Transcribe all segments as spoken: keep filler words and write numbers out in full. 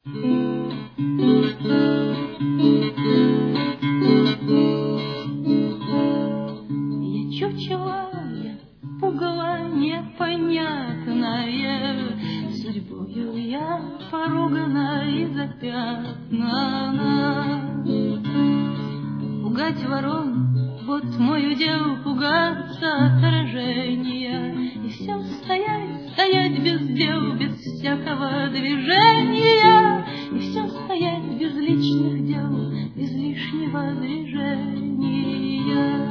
Чучело я, пугало непонятное, судьбою я поругана и запятнана. Пугать ворон, вот мой удел, пугаться отражения, и все стоять, стоять без дел, без всякого движения, и все стоять без личных дел, без лишнего движения.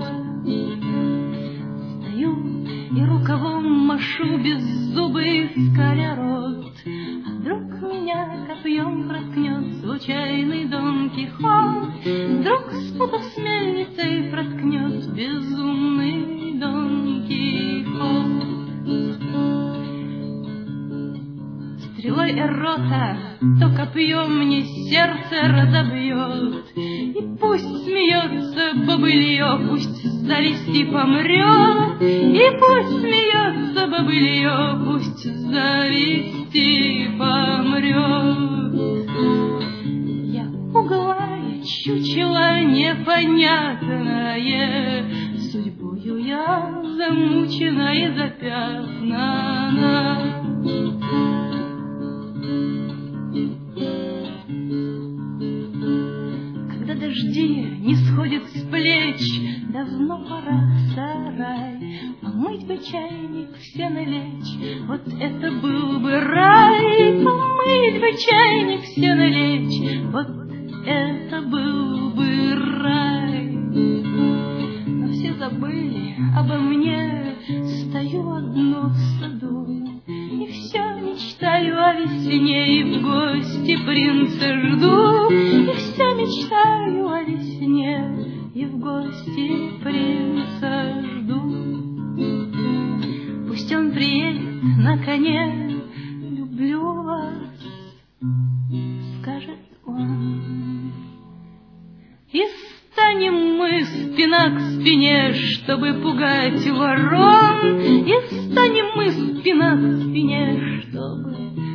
И рукавом машу беззубый скаля рот, а вдруг меня копьем проткнет случайный Дон Кихот, вдруг спутав с мельницей проткнет безумный Дон Кихот. Стрелой эрота то копьем мне сердце разобьет, и пусть смеется бобылье, пусть зависти помрет, и пусть смеется бобылье, пусть зависти помрет. Я пугливое чучело непонятное, судьбою я замучена и запятнана. Когда дожди не сходят с плеч, давно пора в сарай, помыть бы чайник, все налечь, вот это был бы рай. Помыть бы чайник, все налечь, вот это был бы рай. Но все забыли обо мне, стою одну в саду, и все мечтаю о весне, и в гости принца жду, и все мечтаю о весне, и в гости принца жду. Пусть он приедет на коне, люблю вас, скажет он. И станем мы спина к спине, чтобы пугать ворон, и станем мы спина к спине, чтобы